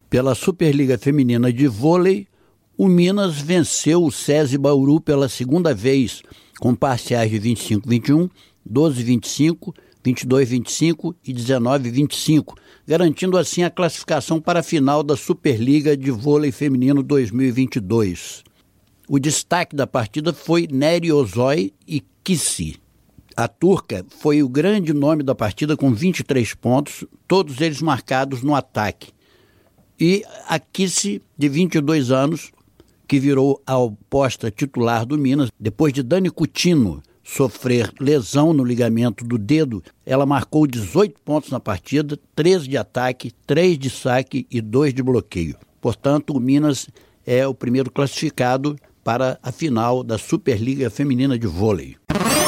Pela Superliga Feminina de Vôlei, o Minas venceu o SESI Bauru pela segunda vez, com parciais de 25-21, 12-25, 22-25 e 19-25, garantindo assim a classificação para a final da Superliga de Vôlei Feminino 2022. O destaque da partida foi Nery Ozói e Kissi. A turca foi o grande nome da partida com 23 pontos, todos eles marcados no ataque. E a Kissi, de 22 anos, que virou a oposta titular do Minas, depois de Dani Coutinho sofrer lesão no ligamento do dedo, ela marcou 18 pontos na partida, 13 de ataque, 3 de saque e 2 de bloqueio. Portanto, o Minas é o primeiro classificado para a final da Superliga Feminina de Vôlei.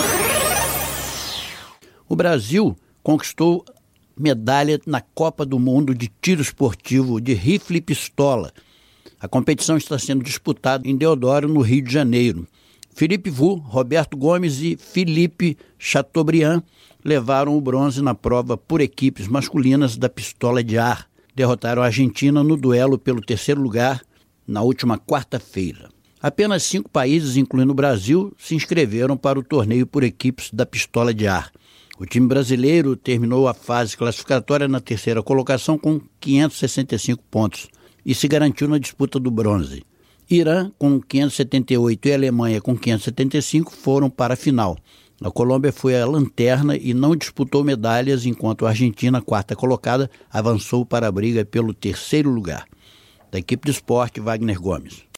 O Brasil conquistou medalha na Copa do Mundo de Tiro Esportivo de Rifle e Pistola. A competição está sendo disputada em Deodoro, no Rio de Janeiro. Felipe Vu, Roberto Gomes e Felipe Chateaubriand levaram o bronze na prova por equipes masculinas da pistola de ar. Derrotaram a Argentina no duelo pelo terceiro lugar na última quarta-feira. Apenas 5 países, incluindo o Brasil, se inscreveram para o torneio por equipes da pistola de ar. O time brasileiro terminou a fase classificatória na terceira colocação com 565 pontos e se garantiu na disputa do bronze. Irã, com 578, e Alemanha, com 575, foram para a final. A Colômbia foi a lanterna e não disputou medalhas, enquanto a Argentina, quarta colocada, avançou para a briga pelo terceiro lugar. Da equipe de esporte, Wagner Gomes.